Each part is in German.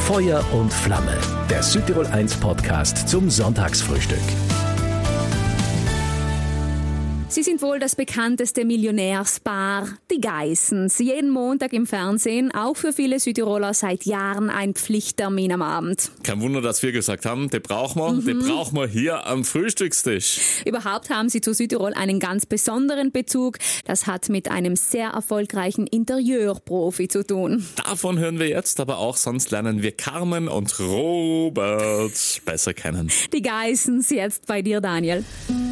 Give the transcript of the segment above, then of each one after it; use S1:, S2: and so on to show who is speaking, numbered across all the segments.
S1: Feuer und Flamme, der Südtirol 1 Podcast zum Sonntagsfrühstück.
S2: Sie sind wohl das bekannteste Millionärspaar, die Geissens. Jeden Montag im Fernsehen, auch für viele Südtiroler seit Jahren ein Pflichttermin am Abend.
S3: Kein Wunder, dass wir gesagt haben, den brauchen wir hier am Frühstückstisch.
S2: Überhaupt haben sie zu Südtirol einen ganz besonderen Bezug. Das hat mit einem sehr erfolgreichen Interieurprofi zu tun.
S3: Davon hören wir jetzt, aber auch sonst lernen wir Carmen und Robert besser kennen.
S2: Die Geissens jetzt bei dir, Daniel.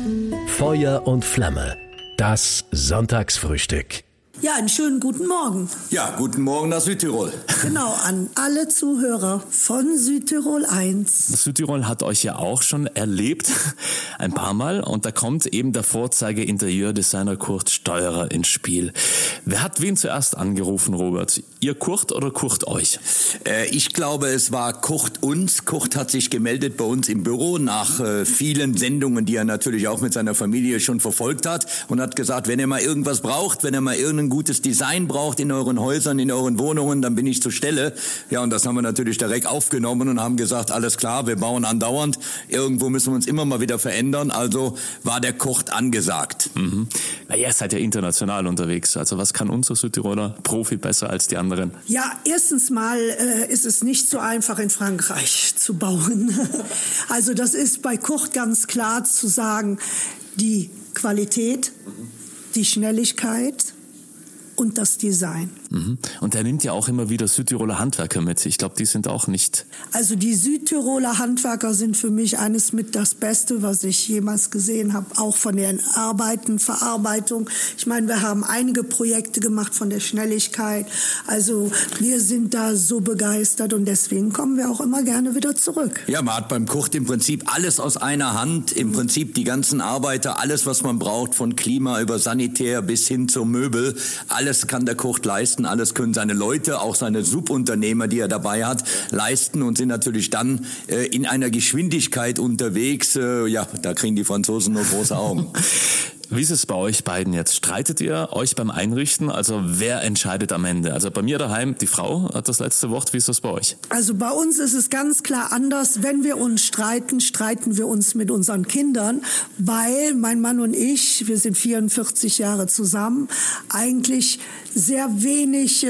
S1: Feuer und Flamme, das Sonntagsfrühstück.
S4: Ja, einen schönen guten Morgen.
S5: Ja, guten Morgen nach Südtirol.
S4: Genau, an alle Zuhörer von Südtirol 1.
S3: Südtirol hat euch ja auch schon erlebt, ein paar Mal. Und da kommt eben der Vorzeige-Interieurdesigner Kurt Steurer ins Spiel. Wer hat wen zuerst angerufen, Robert? Ihr Kurt oder Kurt euch?
S5: Ich glaube, es war Kurt uns. Kurt hat sich gemeldet bei uns im Büro nach vielen Sendungen, die er natürlich auch mit seiner Familie schon verfolgt hat. Und hat gesagt, wenn ihr mal irgendwas braucht, wenn ihr mal irgendein gutes Design braucht in euren Häusern, in euren Wohnungen, dann bin ich zur Stelle. Ja, und das haben wir natürlich direkt aufgenommen und haben gesagt, alles klar, wir bauen andauernd. Irgendwo müssen wir uns immer mal wieder verändern. Also war der Kurt angesagt.
S3: Mhm. Na, ihr seid ja international unterwegs. Also was kann unser Südtiroler Profi besser als die anderen?
S4: Ja, erstens mal ist es nicht so einfach in Frankreich zu bauen. Also das ist bei Kurt ganz klar zu sagen, die Qualität, die Schnelligkeit und das Design.
S3: Mhm. Und er nimmt ja auch immer wieder Südtiroler Handwerker mit. Ich glaube, die sind auch nicht...
S4: Also die Südtiroler Handwerker sind für mich eines mit das Beste, was ich jemals gesehen habe. Auch von den Arbeiten, Verarbeitung. Ich meine, wir haben einige Projekte gemacht von der Schnelligkeit. Also wir sind da so begeistert und deswegen kommen wir auch immer gerne wieder zurück.
S5: Ja, man hat beim Kurt im Prinzip alles aus einer Hand. Im Prinzip die ganzen Arbeiter, alles, was man braucht, von Klima über Sanitär bis hin zum Möbel. Alles kann der Kurt leisten. Alles können seine Leute, auch seine Subunternehmer, die er dabei hat, leisten und sind natürlich dann in einer Geschwindigkeit unterwegs. Ja, da kriegen die Franzosen nur große Augen.
S3: Wie ist es bei euch beiden jetzt? Streitet ihr euch beim Einrichten? Also wer entscheidet am Ende? Also bei mir daheim, die Frau hat das letzte Wort. Wie ist das bei euch?
S4: Also bei uns ist es ganz klar anders. Wenn wir uns streiten, streiten wir uns mit unseren Kindern, weil mein Mann und ich, wir sind 44 Jahre zusammen, eigentlich sehr wenig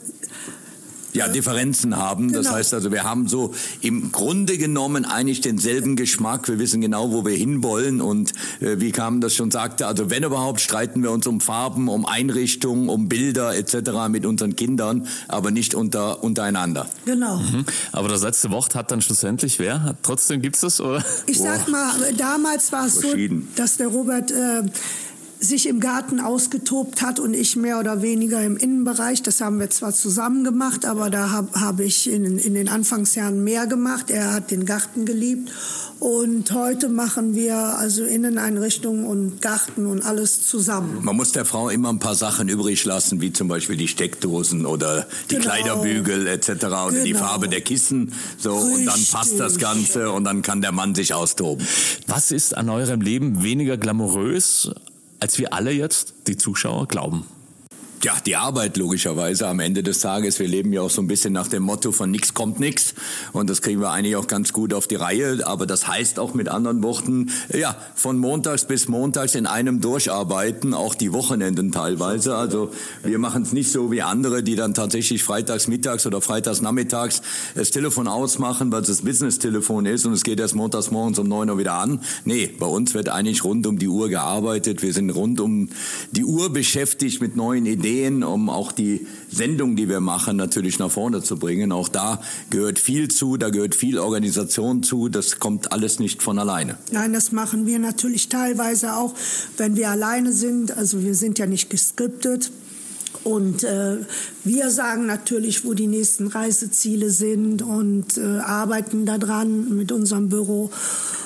S5: Differenzen haben.
S4: Genau.
S5: Das heißt also, wir haben so im Grunde genommen eigentlich denselben Geschmack. Wir wissen genau, wo wir hinwollen und wie Carmen das schon sagte, also wenn überhaupt, streiten wir uns um Farben, um Einrichtungen, um Bilder etc. mit unseren Kindern, aber nicht untereinander.
S4: Genau.
S3: Mhm. Aber das letzte Wort hat dann schlussendlich wer? Trotzdem gibt's das, oder?
S4: Ich sag mal, damals war es so, dass der Robert sich im Garten ausgetobt hat und ich mehr oder weniger im Innenbereich. Das haben wir zwar zusammen gemacht, aber da habe ich in den Anfangsjahren mehr gemacht. Er hat den Garten geliebt und heute machen wir also Inneneinrichtungen und Garten und alles zusammen.
S5: Man muss der Frau immer ein paar Sachen übrig lassen, wie zum Beispiel die Steckdosen oder die Kleiderbügel etc. oder die Farbe der Kissen. So, und dann passt das Ganze und dann kann der Mann sich austoben.
S3: Was ist an eurem Leben weniger glamourös, als wir alle jetzt, die Zuschauer, glauben?
S5: Ja, die Arbeit logischerweise am Ende des Tages. Wir leben ja auch so ein bisschen nach dem Motto von nix kommt nix. Und das kriegen wir eigentlich auch ganz gut auf die Reihe. Aber das heißt auch mit anderen Worten, ja, von montags bis montags in einem durcharbeiten, auch die Wochenenden teilweise. Also wir machen es nicht so wie andere, die dann tatsächlich freitags mittags oder freitags nachmittags das Telefon ausmachen, weil es das Business-Telefon ist und es geht erst montags morgens um 9 Uhr wieder an. Nee, bei uns wird eigentlich rund um die Uhr gearbeitet. Wir sind rund um die Uhr beschäftigt mit neuen Ideen, um auch die Sendung, die wir machen, natürlich nach vorne zu bringen. Auch da gehört viel zu, da gehört viel Organisation zu. Das kommt alles nicht von alleine.
S4: Nein, das machen wir natürlich teilweise auch, wenn wir alleine sind. Also wir sind ja nicht geskriptet. Und wir sagen natürlich, wo die nächsten Reiseziele sind und arbeiten daran mit unserem Büro.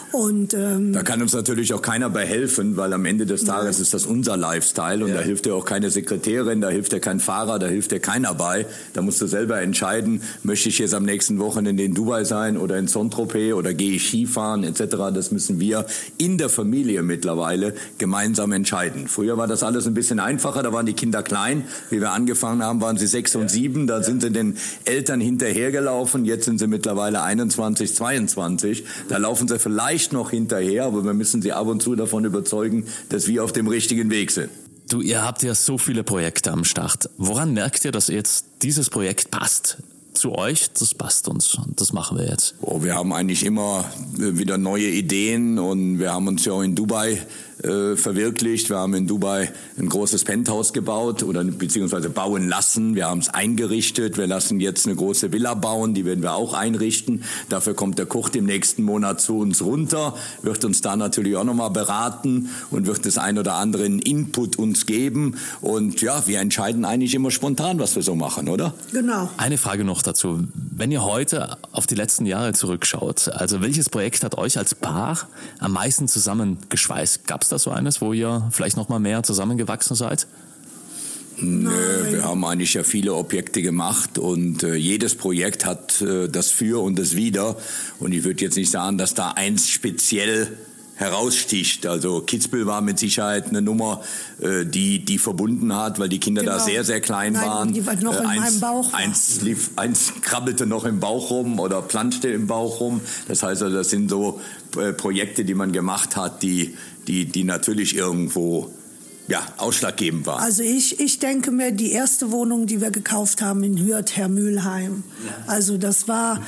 S4: Und
S5: da kann uns natürlich auch keiner bei helfen, weil am Ende des Tages ist das unser Lifestyle und da hilft dir auch keine Sekretärin, da hilft dir kein Fahrer, da hilft dir keiner bei. Da musst du selber entscheiden, möchte ich jetzt am nächsten Wochenende in Dubai sein oder in Saint-Tropez oder gehe ich Skifahren etc. Das müssen wir in der Familie mittlerweile gemeinsam entscheiden. Früher war das alles ein bisschen einfacher, da waren die Kinder klein. Wie wir angefangen haben, waren sie 6 und 7, da sind sie den Eltern hinterhergelaufen. Jetzt sind sie mittlerweile 21, 22. Da laufen sie vielleicht noch hinterher, aber wir müssen sie ab und zu davon überzeugen, dass wir auf dem richtigen Weg sind.
S3: Du, ihr habt ja so viele Projekte am Start. Woran merkt ihr, dass jetzt dieses Projekt passt? Zu euch, das passt uns und das machen wir jetzt.
S5: Wir haben eigentlich immer wieder neue Ideen und wir haben uns ja auch in Dubai verwirklicht. Wir haben in Dubai ein großes Penthouse gebaut oder beziehungsweise bauen lassen. Wir haben es eingerichtet. Wir lassen jetzt eine große Villa bauen, die werden wir auch einrichten. Dafür kommt der Kurt im nächsten Monat zu uns runter, wird uns da natürlich auch nochmal beraten und wird das ein oder andere Input uns geben. Und ja, wir entscheiden eigentlich immer spontan, was wir so machen, oder?
S4: Genau.
S3: Eine Frage noch dazu. Wenn ihr heute auf die letzten Jahre zurückschaut, also welches Projekt hat euch als Paar am meisten zusammengeschweißt? Gab es da so eines, wo ihr vielleicht noch mal mehr zusammengewachsen seid?
S5: Nö, wir haben eigentlich ja viele Objekte gemacht und jedes Projekt hat das Für und das Wider. Und ich würde jetzt nicht sagen, dass da eins speziell heraussticht. Also Kitzbühel war mit Sicherheit eine Nummer, die verbunden hat, weil die Kinder da sehr, sehr klein waren.
S4: Die war noch in meinem Bauch.
S5: Eins krabbelte noch im Bauch rum oder planschte im Bauch rum. Das heißt also, das sind so Projekte, die man gemacht hat, die natürlich irgendwo ausschlaggebend waren.
S4: Also ich denke mir, die erste Wohnung, die wir gekauft haben in Hürth, Hermülheim. Also das war,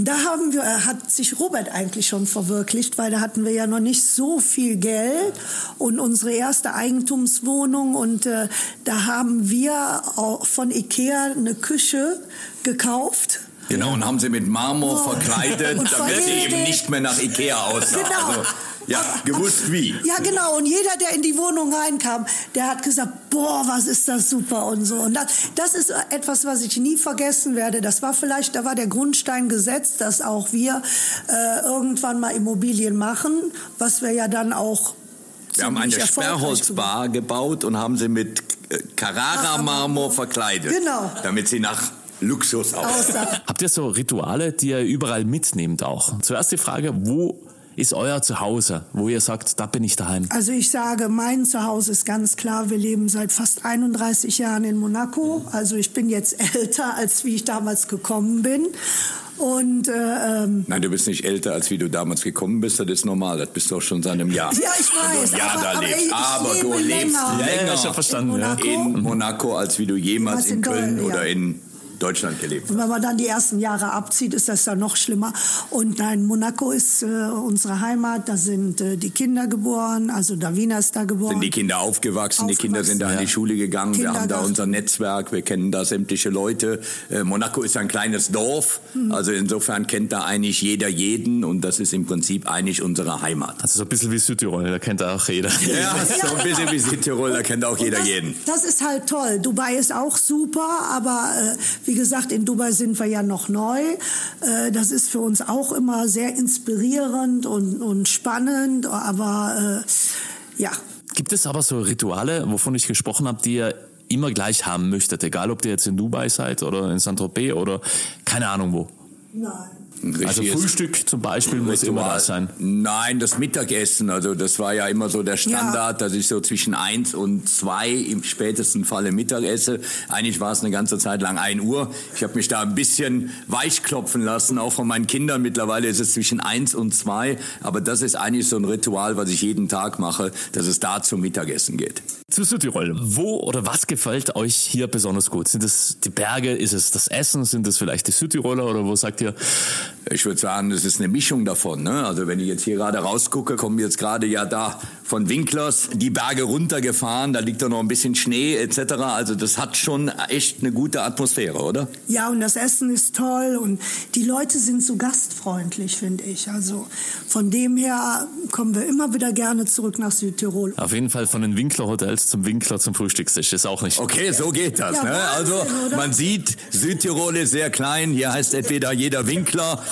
S4: hat sich Robert eigentlich schon verwirklicht, weil da hatten wir ja noch nicht so viel Geld und unsere erste Eigentumswohnung und da haben wir auch von Ikea eine Küche gekauft.
S5: Genau, und haben sie mit Marmor verkleidet, damit sie eben nicht mehr nach Ikea aussah.
S4: Genau.
S5: Also, ja, gewusst wie.
S4: Ja, genau. Und jeder, der in die Wohnung reinkam, der hat gesagt, boah, was ist das super und so. Und das ist etwas, was ich nie vergessen werde. Da war der Grundstein gesetzt, dass auch wir irgendwann mal Immobilien machen, was wir ja dann auch
S5: Wir haben eine Sperrholzbar gebaut und haben sie mit Carrara-Marmor verkleidet.
S4: Genau.
S5: Damit sie nach Luxus aussah.
S3: Habt ihr so Rituale, die ihr überall mitnehmt auch? Zuerst die Frage, wo ist euer Zuhause, wo ihr sagt, da bin ich daheim?
S4: Also ich sage, mein Zuhause ist ganz klar, wir leben seit fast 31 Jahren in Monaco. Also ich bin jetzt älter, als wie ich damals gekommen bin. Und,
S5: Nein, du bist nicht älter, als wie du damals gekommen bist. Das ist normal. Das bist du auch schon seit einem Jahr.
S4: Ja, ich weiß.
S5: Aber du lebst länger
S3: schon verstanden,
S5: in Monaco, als wie du jemals in Köln oder in Deutschland gelebt.
S4: Und wenn man dann die ersten Jahre abzieht, ist das dann noch schlimmer. Und nein, Monaco ist unsere Heimat. Da sind die Kinder geboren. Also Davina ist da geboren.
S5: Sind die Kinder aufgewachsen? Die Kinder sind da in die Schule gegangen. Wir haben da unser Netzwerk. Wir kennen da sämtliche Leute. Monaco ist ein kleines Dorf. Also insofern kennt da eigentlich jeder jeden. Und das ist im Prinzip eigentlich unsere Heimat.
S3: Also so ein bisschen wie Südtirol. Da kennt auch jeder.
S5: Ja, so ein bisschen wie Südtirol. Da kennt auch jeder jeden.
S4: Das ist halt toll. Dubai ist auch super. Aber wie gesagt, in Dubai sind wir ja noch neu. Das ist für uns auch immer sehr inspirierend und spannend, aber ja.
S3: Gibt es aber so Rituale, wovon ich gesprochen habe, die ihr immer gleich haben möchtet, egal ob ihr jetzt in Dubai seid oder in Saint-Tropez oder keine Ahnung wo?
S4: Nein.
S3: Also Frühstück zum Beispiel muss immer da sein.
S5: Nein, das Mittagessen, also das war ja immer so der Standard, dass ich so zwischen 1 und 2 im spätesten Falle Mittag esse. Eigentlich war es eine ganze Zeit lang 1 Uhr. Ich habe mich da ein bisschen weichklopfen lassen, auch von meinen Kindern. Mittlerweile ist es zwischen 1 und 2, aber das ist eigentlich so ein Ritual, was ich jeden Tag mache, dass es da zum Mittagessen geht.
S3: Zu Südtirol. Wo oder was gefällt euch hier besonders gut? Sind es die Berge? Ist es das Essen? Sind es vielleicht die Südtiroler? Oder wo sagt ihr?
S5: Ich würde sagen, es ist eine Mischung davon. Ne? Also wenn ich jetzt hier gerade rausgucke, kommen wir jetzt gerade ja da von Winklers die Berge runtergefahren. Da liegt da noch ein bisschen Schnee etc. Also das hat schon echt eine gute Atmosphäre, oder?
S4: Ja, und das Essen ist toll und die Leute sind so gastfreundlich, finde ich. Also von dem her kommen wir immer wieder gerne zurück nach Südtirol.
S3: Auf jeden Fall von den Winkler-Hotels zum Winkler zum Frühstückstisch. Ist auch nicht.
S5: Okay, so geht das. Ja, ne? Also man sieht, Südtirol ist sehr klein. Hier heißt entweder jeder Winkler,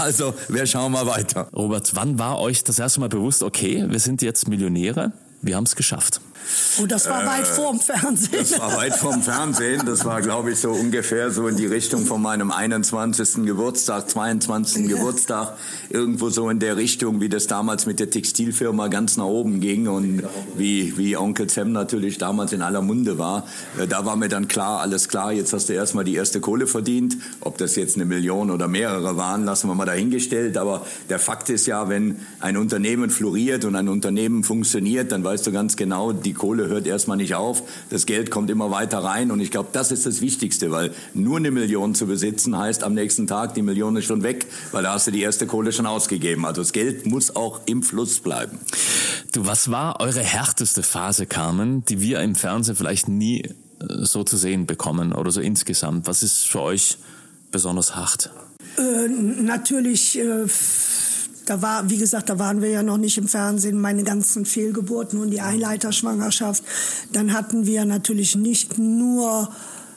S5: Also, wir schauen mal weiter.
S3: Robert, wann war euch das erste Mal bewusst, okay, wir sind jetzt Millionäre, wir haben es geschafft?
S4: Oh, das war weit vorm Fernsehen.
S5: Das war weit vorm Fernsehen. Das war, glaube ich, so ungefähr so in die Richtung von meinem 21. Geburtstag, 22. Geburtstag. Irgendwo so in der Richtung, wie das damals mit der Textilfirma ganz nach oben ging und wie Onkel Sam natürlich damals in aller Munde war. Da war mir dann klar, alles klar, jetzt hast du erstmal die erste Kohle verdient. Ob das jetzt 1 Million oder mehrere waren, lassen wir mal dahingestellt. Aber der Fakt ist ja, wenn ein Unternehmen floriert und ein Unternehmen funktioniert, dann weißt du ganz genau, die Kohle hört erstmal nicht auf, das Geld kommt immer weiter rein und ich glaube, das ist das Wichtigste, weil nur 1 Million zu besitzen heißt am nächsten Tag, die Million ist schon weg, weil da hast du die erste Kohle schon ausgegeben. Also das Geld muss auch im Fluss bleiben.
S3: Du, was war eure härteste Phase, Carmen, die wir im Fernsehen vielleicht nie so zu sehen bekommen oder so insgesamt? Was ist für euch besonders hart?
S4: Natürlich... Da waren wir ja noch nicht im Fernsehen, meine ganzen Fehlgeburten und die Einleiterschwangerschaft. Dann hatten wir natürlich nicht nur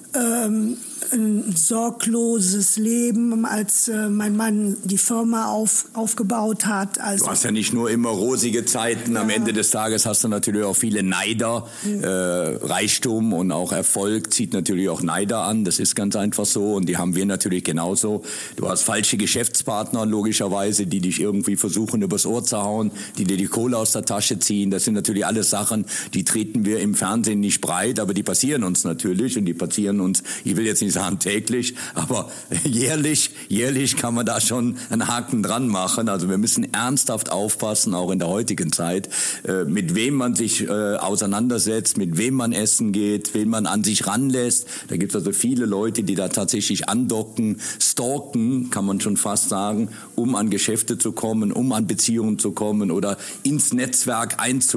S4: ein sorgloses Leben, als mein Mann die Firma aufgebaut hat. Also
S5: du hast ja nicht nur immer rosige Zeiten. Ja. Am Ende des Tages hast du natürlich auch viele Neider. Reichtum und auch Erfolg zieht natürlich auch Neider an. Das ist ganz einfach so und die haben wir natürlich genauso. Du hast falsche Geschäftspartner logischerweise, die dich irgendwie versuchen übers Ohr zu hauen, die dir die Kohle aus der Tasche ziehen. Das sind natürlich alles Sachen, die treten wir im Fernsehen nicht breit, aber die passieren uns natürlich und die passieren uns, ich will jetzt nicht sagen täglich, aber jährlich kann man da schon einen Haken dran machen. Also wir müssen ernsthaft aufpassen, auch in der heutigen Zeit, mit wem man sich auseinandersetzt, mit wem man essen geht, wen man an sich ranlässt. Da gibt es also viele Leute, die da tatsächlich andocken, stalken, kann man schon fast sagen, um an Geschäfte zu kommen, um an Beziehungen zu kommen oder ins Netzwerk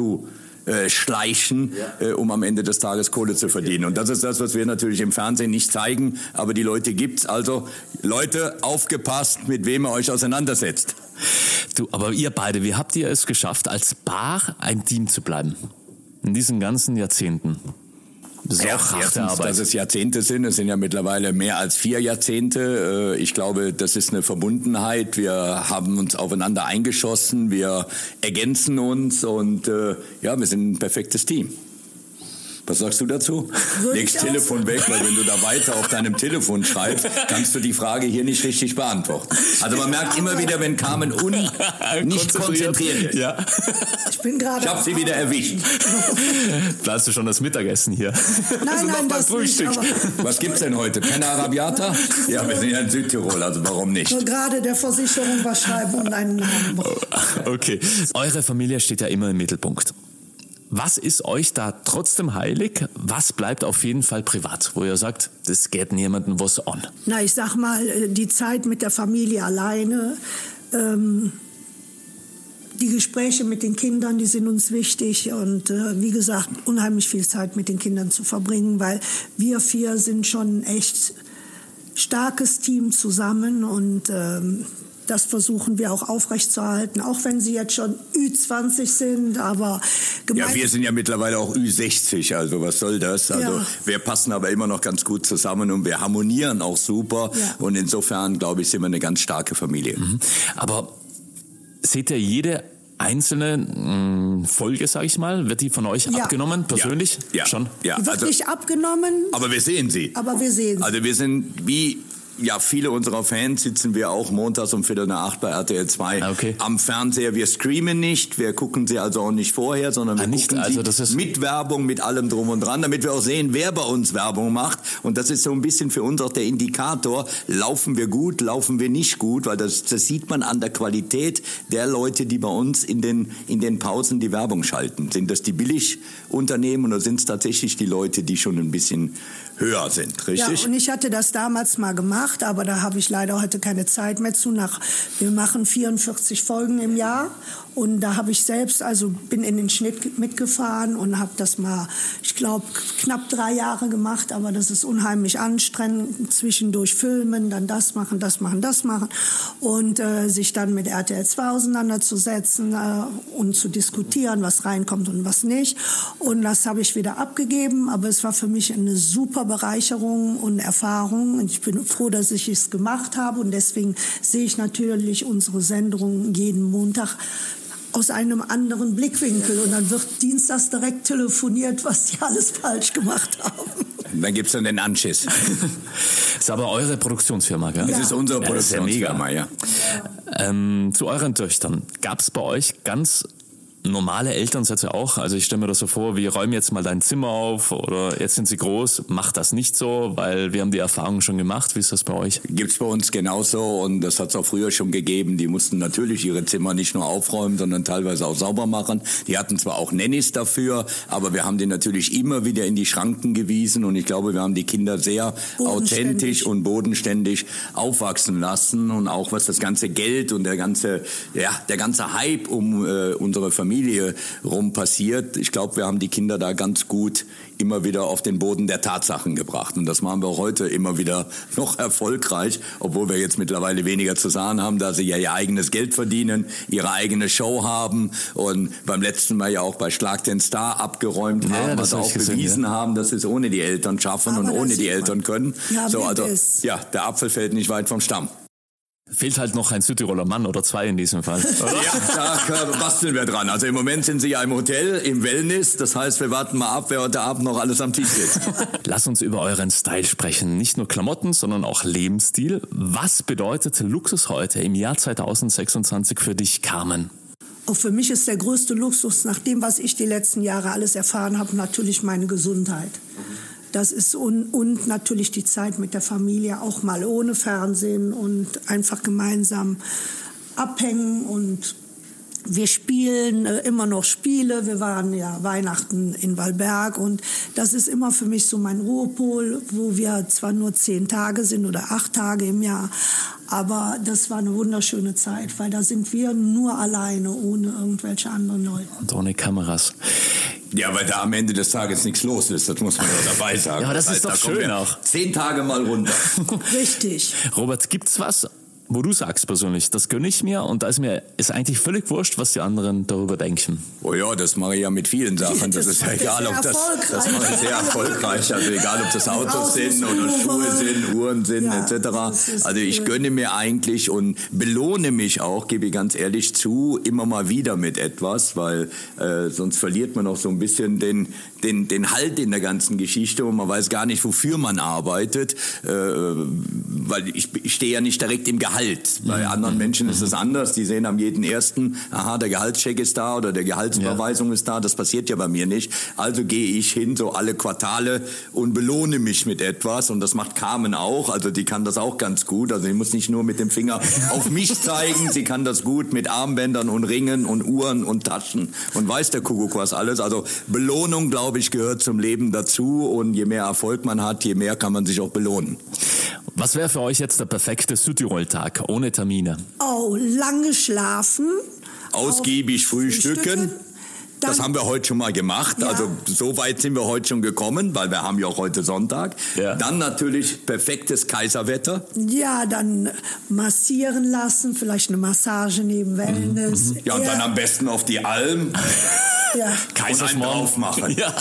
S5: einzuschleichen, um am Ende des Tages Kohle zu verdienen. Und das ist das, was wir natürlich im Fernsehen nicht zeigen, aber die Leute gibt's. Also Leute, aufgepasst, mit wem ihr euch auseinandersetzt.
S3: Du, aber ihr beide, wie habt ihr es geschafft, als Paar ein Team zu bleiben? In diesen ganzen Jahrzehnten. Das ist auch harte Arbeit.
S5: Dass es Jahrzehnte sind. Es sind ja mittlerweile mehr als 4 Jahrzehnte. Ich glaube, das ist eine Verbundenheit. Wir haben uns aufeinander eingeschossen. Wir ergänzen uns und wir sind ein perfektes Team. Was sagst du dazu? Legst Telefon weg, weil wenn du da weiter auf deinem Telefon schreibst, kannst du die Frage hier nicht richtig beantworten. Also man merkt immer wieder, wenn Carmen nicht konzentriert ist.
S3: Ja.
S5: Ich habe sie wieder erwischt.
S3: Planst du schon das Mittagessen hier?
S4: Nein, das Frühstück.
S5: Nicht, was gibt's denn heute? Keine Arabiata? Ja, wir sind ja in Südtirol, also warum nicht?
S4: Nur gerade der Versicherung was schreiben und einen Namen.
S3: Okay. Eure Familie steht ja immer im Mittelpunkt. Was ist euch da trotzdem heilig? Was bleibt auf jeden Fall privat, wo ihr sagt, das geht niemandem was an?
S4: Na, ich sag mal, die Zeit mit der Familie alleine, die Gespräche mit den Kindern, die sind uns wichtig und wie gesagt, unheimlich viel Zeit mit den Kindern zu verbringen, weil wir 4 sind schon ein echt starkes Team zusammen und das versuchen wir auch aufrechtzuerhalten, auch wenn sie jetzt schon Ü20 sind, aber
S5: ja, wir sind ja mittlerweile auch Ü60, also was soll das? Also wir passen aber immer noch ganz gut zusammen und wir harmonieren auch super und insofern, glaube ich, sind wir eine ganz starke Familie.
S3: Mhm. Aber seht ihr jede einzelne Folge, sage ich mal, wird die von euch abgenommen, persönlich?
S5: Ja.
S3: Schon?
S4: Ja. Die wird nicht abgenommen.
S5: Aber wir sehen sie. Also wir sind wie... Ja, viele unserer Fans sitzen wir auch montags um 7:45 bei RTL 2 am Fernseher. Wir streamen nicht, wir gucken sie also auch nicht vorher, sondern wir gucken sie mit Werbung, mit allem drum und dran, damit wir auch sehen, wer bei uns Werbung macht. Und das ist so ein bisschen für uns auch der Indikator, laufen wir gut, laufen wir nicht gut, weil das sieht man an der Qualität der Leute, die bei uns in den Pausen die Werbung schalten. Sind das die Billigunternehmen oder sind es tatsächlich die Leute, die schon ein bisschen höher sind, richtig?
S4: Ja, und ich hatte das damals mal gemacht, aber da habe ich leider heute keine Zeit mehr zu. Wir machen 44 Folgen im Jahr und da habe ich selbst, also bin in den Schnitt mitgefahren und habe das mal, ich glaube, knapp 3 Jahre gemacht, aber das ist unheimlich anstrengend, zwischendurch filmen, dann das machen und sich dann mit RTL 2 auseinanderzusetzen und zu diskutieren, was reinkommt und was nicht. Und das habe ich wieder abgegeben, aber es war für mich eine super Bereicherung und Erfahrung und ich bin froh, dass ich es gemacht habe. Und deswegen sehe ich natürlich unsere Sendung jeden Montag aus einem anderen Blickwinkel. Und dann wird dienstags direkt telefoniert, was die alles falsch gemacht haben.
S5: Dann gibt's dann den Anschiss.
S3: Ist aber eure Produktionsfirma, gell?
S5: Das ist unsere Produktionsfirma, ja.
S3: Zu euren Töchtern. Gab's bei euch ganz normale Elternsätze auch? Also ich stelle mir das so vor, wie räum jetzt mal dein Zimmer auf oder jetzt sind sie groß, mach das nicht so, weil wir haben die Erfahrung schon gemacht. Wie ist das bei euch?
S5: Gibt's bei uns genauso und das hat's auch früher schon gegeben. Die mussten natürlich ihre Zimmer nicht nur aufräumen, sondern teilweise auch sauber machen. Die hatten zwar auch Nannies dafür, aber wir haben die natürlich immer wieder in die Schranken gewiesen und ich glaube, wir haben die Kinder sehr authentisch und bodenständig aufwachsen lassen und auch was das ganze Geld und der ganze Hype um unsere Familie rum passiert. Ich glaube, wir haben die Kinder da ganz gut immer wieder auf den Boden der Tatsachen gebracht. Und das machen wir heute immer wieder noch erfolgreich, obwohl wir jetzt mittlerweile weniger zu sagen haben, da sie ja ihr eigenes Geld verdienen, ihre eigene Show haben und beim letzten Mal ja auch bei Schlag den Star abgeräumt haben, was auch bewiesen haben, dass sie es ohne die Eltern schaffen und ohne die Eltern können. Der Apfel fällt nicht weit vom Stamm.
S3: Fehlt halt noch ein Südtiroler Mann oder zwei in diesem Fall. Oder?
S5: Ja, da basteln wir dran. Also im Moment sind sie ja im Hotel, im Wellness. Das heißt, wir warten mal ab, wer heute Abend noch alles am Tisch sitzt.
S3: Lass uns über euren Style sprechen. Nicht nur Klamotten, sondern auch Lebensstil. Was bedeutet Luxus heute im Jahr 2026 für dich, Carmen?
S4: Auch für mich ist der größte Luxus, nach dem, was ich die letzten Jahre alles erfahren habe, natürlich meine Gesundheit. Das ist und natürlich die Zeit mit der Familie, auch mal ohne Fernsehen und einfach gemeinsam abhängen. Und wir spielen immer noch Spiele. Wir waren ja Weihnachten in Wallberg und das ist immer für mich so mein Ruhepol, wo wir zwar nur 10 Tage sind oder 8 Tage im Jahr, aber das war eine wunderschöne Zeit, weil da sind wir nur alleine, ohne irgendwelche anderen Leute.
S3: Und ohne Kameras.
S5: Ja, weil da am Ende des Tages nichts los ist, das muss man ja dabei sagen.
S3: Ja, aber das ist doch schön auch.
S5: 10 Tage mal runter.
S4: Richtig.
S3: Robert, gibt's was, wo du sagst persönlich, das gönne ich mir und da ist eigentlich völlig wurscht, was die anderen darüber denken?
S5: Oh ja, das mache ich ja mit vielen Sachen. Das ist ja egal, ob das mache ich sehr erfolgreich. Also egal, ob das Autos sind oder Schuhe sind, Uhren sind, etc. Also ich gönne mir eigentlich und belohne mich auch, gebe ich ganz ehrlich zu, immer mal wieder mit etwas, weil sonst verliert man auch so ein bisschen den Halt in der ganzen Geschichte und man weiß gar nicht, wofür man arbeitet, weil ich stehe ja nicht direkt im Gehalt. Bei anderen Menschen ist es anders. Die sehen am jeden ersten, aha, der Gehaltscheck ist da oder der Gehaltsüberweisung ist da. Das passiert ja bei mir nicht. Also gehe ich hin, so alle Quartale und belohne mich mit etwas. Und das macht Carmen auch. Also die kann das auch ganz gut. Also sie muss nicht nur mit dem Finger auf mich zeigen. Sie kann das gut mit Armbändern und Ringen und Uhren und Taschen und weiß der Kuckuck was alles. Also Belohnung, glaube ich, gehört zum Leben dazu. Und je mehr Erfolg man hat, je mehr kann man sich auch belohnen.
S3: Was wäre für euch jetzt der perfekte Südtirol-Tag ohne Termine?
S4: Oh, lange schlafen.
S5: Ausgiebig frühstücken. Das haben wir heute schon mal gemacht. Ja. Also so weit sind wir heute schon gekommen, weil wir haben ja auch heute Sonntag. Ja. Dann natürlich perfektes Kaiserwetter.
S4: Ja, dann massieren lassen, vielleicht eine Massage neben Wellness.
S5: Ja, und dann am besten auf die Alm.
S4: Ja.
S5: Kaiserschmarrn drauf machen.
S3: Ja.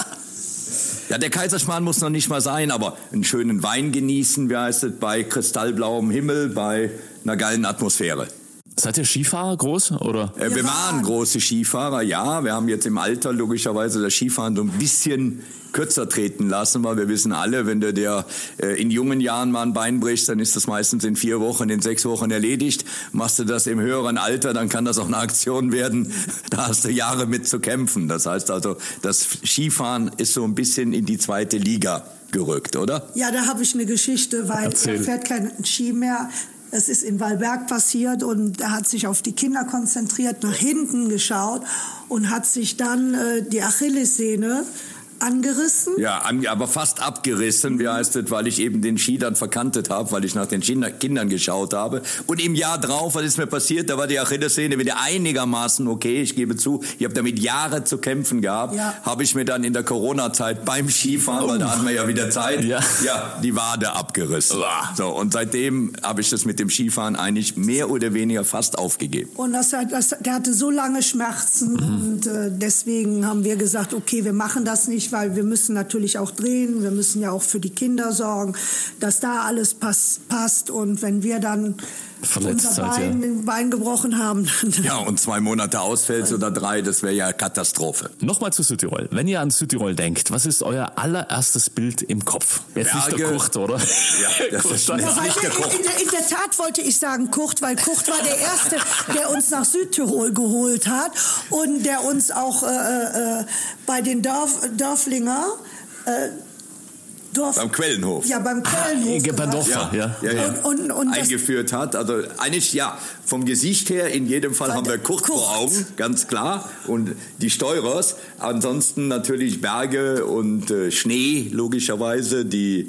S5: Ja, der Kaiserschmarrn muss noch nicht mal sein, aber einen schönen Wein genießen, wie heißt es, bei kristallblauem Himmel, bei einer geilen Atmosphäre.
S3: Seid ihr Skifahrer groß, oder?
S5: Wir waren große Skifahrer, ja. Wir haben jetzt im Alter logischerweise das Skifahren so ein bisschen kürzer treten lassen, weil wir wissen alle, wenn du dir in jungen Jahren mal ein Bein brichst, dann ist das meistens in 4 Wochen, in 6 Wochen erledigt. Machst du das im höheren Alter, dann kann das auch eine Aktion werden. Da hast du Jahre mit zu kämpfen. Das heißt also, das Skifahren ist so ein bisschen in die 2. Liga gerückt, oder?
S4: Ja, da habe ich eine Geschichte, weil er fährt kein Ski mehr. Es ist in Wallberg passiert und er hat sich auf die Kinder konzentriert, nach hinten geschaut und hat sich dann die Achillessehne angerissen?
S5: Ja, aber fast abgerissen, wie heißt es, weil ich eben den Ski dann verkantet habe, weil ich nach den Kindern geschaut habe. Und im Jahr drauf, was ist mir passiert, da war die Achillessehne wieder einigermaßen okay, ich gebe zu, ich habe damit Jahre zu kämpfen gehabt, habe ich mir dann in der Corona-Zeit beim Skifahren, weil da hatten wir ja wieder Zeit, die Wade abgerissen. So, und seitdem habe ich das mit dem Skifahren eigentlich mehr oder weniger fast aufgegeben.
S4: Und der hatte so lange Schmerzen und deswegen haben wir gesagt, okay, wir machen das nicht. wichtig, weil wir müssen natürlich auch drehen, wir müssen ja auch für die Kinder sorgen, dass da alles passt. Und wenn wir dann unser Bein gebrochen haben.
S5: Ja, und 2 Monate ausfällt oder 3, das wäre ja Katastrophe.
S3: Nochmal zu Südtirol. Wenn ihr an Südtirol denkt, was ist euer allererstes Bild im Kopf? Jetzt
S5: Berge.
S3: Nicht der Kurt, oder?
S5: Ja, das ist
S4: Ja,
S5: nicht der Kurt.
S4: In der Tat wollte ich sagen Kurt, weil Kurt war der Erste, der uns nach Südtirol geholt hat und der uns auch bei den Dörflinger...
S5: beim Quellenhof.
S4: Ja, beim Quellenhof.
S3: Beim Dorfer, ja.
S4: Und
S5: eingeführt hat. Also eigentlich, ja, vom Gesicht her, in jedem Fall haben wir Kurt vor Augen, ganz klar. Und die Steurers. Ansonsten natürlich Berge und Schnee, logischerweise.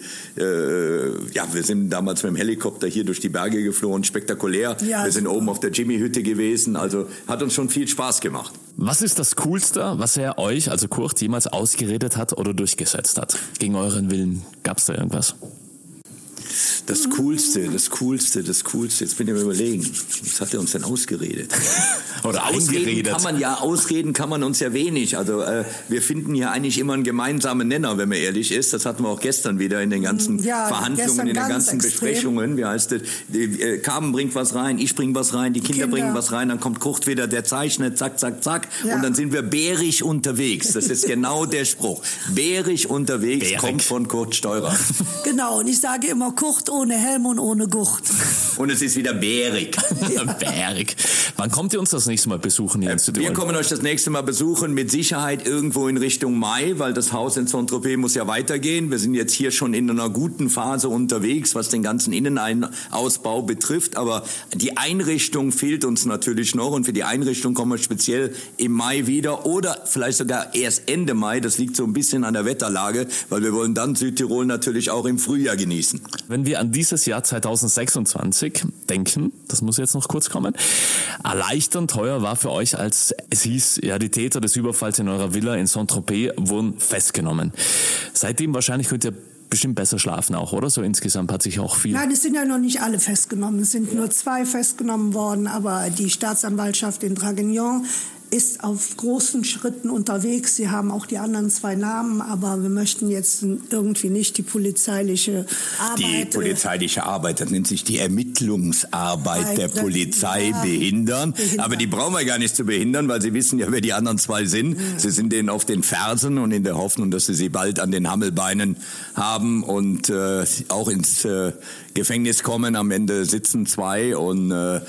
S5: Wir sind damals mit dem Helikopter hier durch die Berge geflogen, spektakulär. Ja, wir sind oben auf der Jimmy-Hütte gewesen. Also hat uns schon viel Spaß gemacht.
S3: Was ist das Coolste, was er euch, also Kurt, jemals ausgeredet hat oder durchgesetzt hat? Gegen euren Willen? Gab es da irgendwas?
S5: Das Coolste. Jetzt bin ich mir überlegen. Was hat er uns denn ausgeredet?
S3: Oder eingeredet?
S5: Ausreden kann man uns ja wenig. Also wir finden hier eigentlich immer einen gemeinsamen Nenner, wenn man ehrlich ist. Das hatten wir auch gestern wieder in den ganzen Verhandlungen, in den ganzen Besprechungen. Wie heißt es? Carmen bringt was rein, ich bringe was rein, die Kinder bringen was rein, dann kommt Kurt wieder, der zeichnet, zack, zack, zack. Ja. Und dann sind wir bärig unterwegs. Das ist genau der Spruch. Bärig unterwegs kommt von Kurt Steurer.
S4: Genau, und ich sage immer Kurt ohne Helm und ohne Gurt.
S5: Und es ist wieder bärig.
S3: Ja. Bärig. Wann kommt ihr uns das nächste Mal besuchen hier in Südtirol?
S5: Wir kommen euch das nächste Mal besuchen, mit Sicherheit irgendwo in Richtung Mai, weil das Haus in Saint-Tropez muss ja weitergehen. Wir sind jetzt hier schon in einer guten Phase unterwegs, was den ganzen Innenausbau betrifft. Aber die Einrichtung fehlt uns natürlich noch. Und für die Einrichtung kommen wir speziell im Mai wieder oder vielleicht sogar erst Ende Mai. Das liegt so ein bisschen an der Wetterlage, weil wir wollen dann Südtirol natürlich auch im Frühjahr genießen.
S3: Wenn wir an dieses Jahr 2026 denken, das muss jetzt noch kurz kommen, erleichternd teuer war für euch, als es hieß, ja, die Täter des Überfalls in eurer Villa in Saint-Tropez wurden festgenommen. Seitdem wahrscheinlich könnt ihr bestimmt besser schlafen auch, oder? So insgesamt hat sich auch viel...
S4: Nein, es sind ja noch nicht alle festgenommen. Es sind nur 2 festgenommen worden, aber die Staatsanwaltschaft in Draguignan ist auf großen Schritten unterwegs. Sie haben auch die anderen 2 Namen, aber wir möchten jetzt irgendwie nicht die polizeiliche Arbeit...
S5: Die polizeiliche Arbeit, das nennt sich die Ermittlungsarbeit der Polizei behindern. Aber die brauchen wir gar nicht zu behindern, weil sie wissen ja, wer die anderen 2 sind. Ja. Sie sind denen auf den Fersen und in der Hoffnung, dass sie bald an den Hammelbeinen haben und auch ins Gefängnis kommen. Am Ende sitzen 2 und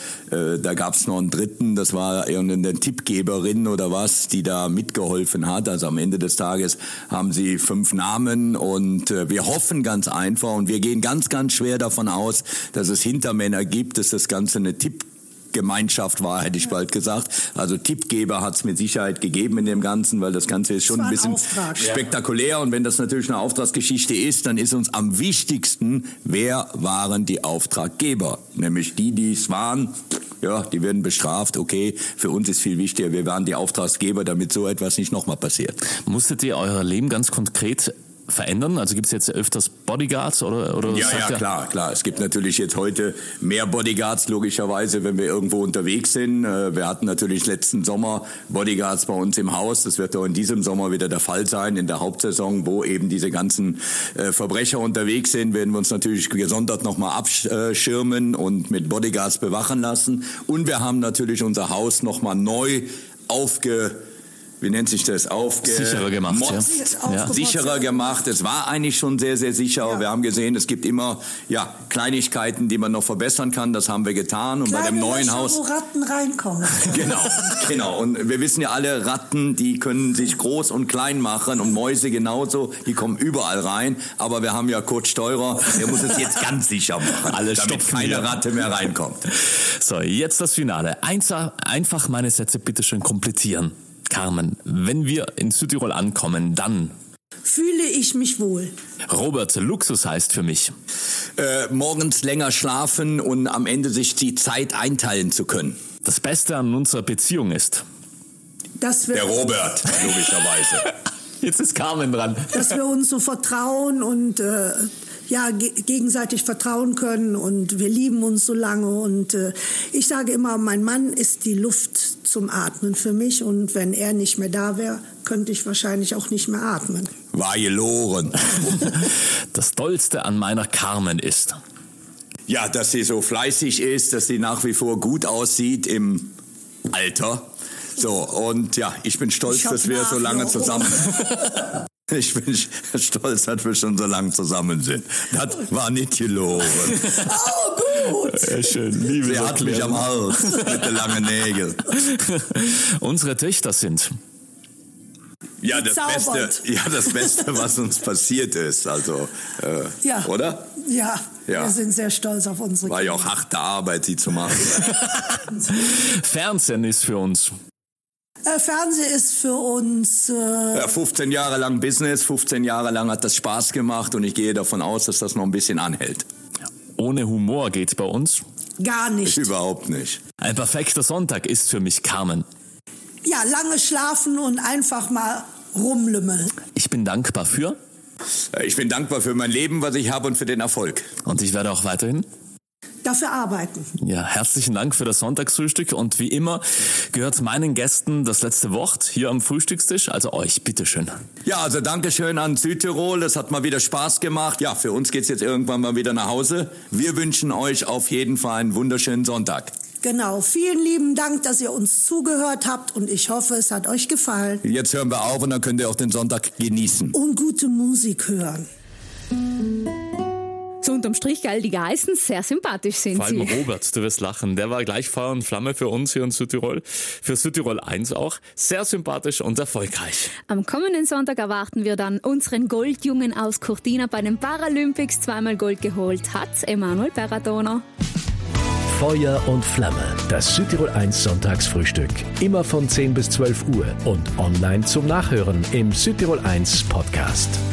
S5: da gab es noch einen 3., das war irgendeine Tippgeberin oder was, die da mitgeholfen hat. Also am Ende des Tages haben sie 5 Namen und wir hoffen ganz einfach und wir gehen ganz, ganz schwer davon aus, dass es Hintermänner gibt, dass das Ganze eine Tippgemeinschaft war, hätte ich bald gesagt. Also Tippgeber hat es mit Sicherheit gegeben in dem Ganzen, weil das Ganze ist schon ein bisschen spektakulär. Und wenn das natürlich eine Auftragsgeschichte ist, dann ist uns am wichtigsten, wer waren die Auftraggeber? Nämlich die es waren. Ja, die werden bestraft, okay. Für uns ist viel wichtiger, wir waren die Auftraggeber, damit so etwas nicht nochmal passiert.
S3: Musstet ihr euer Leben ganz konkret verändern? Also gibt es jetzt öfters Bodyguards oder
S5: Ja, klar. Es gibt natürlich jetzt heute mehr Bodyguards, logischerweise, wenn wir irgendwo unterwegs sind. Wir hatten natürlich letzten Sommer Bodyguards bei uns im Haus. Das wird auch in diesem Sommer wieder der Fall sein, in der Hauptsaison, wo eben diese ganzen Verbrecher unterwegs sind, werden wir uns natürlich gesondert nochmal abschirmen und mit Bodyguards bewachen lassen. Und wir haben natürlich unser Haus nochmal neu
S3: sicherer gemacht.
S5: Sicherer gemacht. Es war eigentlich schon sehr, sehr sicher. Ja. Wir haben gesehen, es gibt immer Kleinigkeiten, die man noch verbessern kann. Das haben wir getan. Und bei dem neuen Haus,
S4: wo Ratten reinkommen.
S5: Genau. Und wir wissen ja alle, Ratten, die können sich groß und klein machen und Mäuse genauso. Die kommen überall rein. Aber wir haben ja Kurt Steurer. Der muss es jetzt ganz sicher machen, damit keine Ratte mehr reinkommt.
S3: So, jetzt das Finale. Einfach meine Sätze bitte schön komplettieren. Carmen, wenn wir in Südtirol ankommen, dann
S4: fühle ich mich wohl.
S3: Robert, Luxus heißt für mich
S5: morgens länger schlafen und am Ende sich die Zeit einteilen zu können.
S3: Das Beste an unserer Beziehung ist
S5: der Robert, logischerweise.
S3: Jetzt ist Carmen dran.
S4: Dass wir uns so vertrauen und gegenseitig vertrauen können und wir lieben uns so lange. Und ich sage immer, mein Mann ist die Luft zum Atmen für mich. Und wenn er nicht mehr da wäre, könnte ich wahrscheinlich auch nicht mehr atmen.
S5: War gelogen.
S3: Das Tollste an meiner Carmen ist?
S5: Ja, dass sie so fleißig ist, dass sie nach wie vor gut aussieht im Alter. So, und ja, ich bin stolz, dass wir so lange zusammen... Ich bin stolz, dass wir schon so lange zusammen sind. Das war nicht gelogen.
S4: Oh, gut.
S3: Schön. Liebe
S5: Sie hat mich am Hals mit den langen Nägeln.
S3: Unsere Töchter sind...
S5: Ja, das Beste, was uns passiert ist. Also, oder?
S4: Ja, wir sind sehr stolz auf unsere Kinder.
S5: War ja auch harte Arbeit, sie zu machen.
S3: Fernsehen ist für uns...
S4: Fernsehen ist für uns...
S5: 15 Jahre lang Business, 15 Jahre lang hat das Spaß gemacht und ich gehe davon aus, dass das noch ein bisschen anhält.
S3: Ohne Humor geht's bei uns?
S4: Gar nicht.
S5: Überhaupt nicht.
S3: Ein perfekter Sonntag ist für mich Carmen.
S4: Ja, lange schlafen und einfach mal rumlümmeln.
S3: Ich bin dankbar für?
S5: Ich bin dankbar für mein Leben, was ich habe und für den Erfolg.
S3: Und ich werde auch weiterhin
S4: dafür arbeiten.
S3: Ja, herzlichen Dank für das Sonntagsfrühstück und wie immer gehört meinen Gästen das letzte Wort hier am Frühstückstisch, also euch, bitteschön.
S5: Ja, also Dankeschön an Südtirol, das hat mal wieder Spaß gemacht. Ja, für uns geht's jetzt irgendwann mal wieder nach Hause. Wir wünschen euch auf jeden Fall einen wunderschönen Sonntag.
S4: Genau, vielen lieben Dank, dass ihr uns zugehört habt und ich hoffe, es hat euch gefallen.
S5: Jetzt hören wir auf und dann könnt ihr auch den Sonntag genießen.
S4: Und gute Musik hören.
S2: So unterm Strich, geil, die Geißen, sehr sympathisch sind
S3: Vor allem
S2: sie.
S3: Robert, du wirst lachen, der war gleich Feuer und Flamme für uns hier in Südtirol, für Südtirol 1 auch, sehr sympathisch und erfolgreich.
S2: Am kommenden Sonntag erwarten wir dann unseren Goldjungen aus Cortina bei den Paralympics, zweimal Gold geholt hat, Emanuel Perratono.
S1: Feuer und Flamme, das Südtirol 1 Sonntagsfrühstück. Immer von 10 bis 12 Uhr und online zum Nachhören im Südtirol 1 Podcast.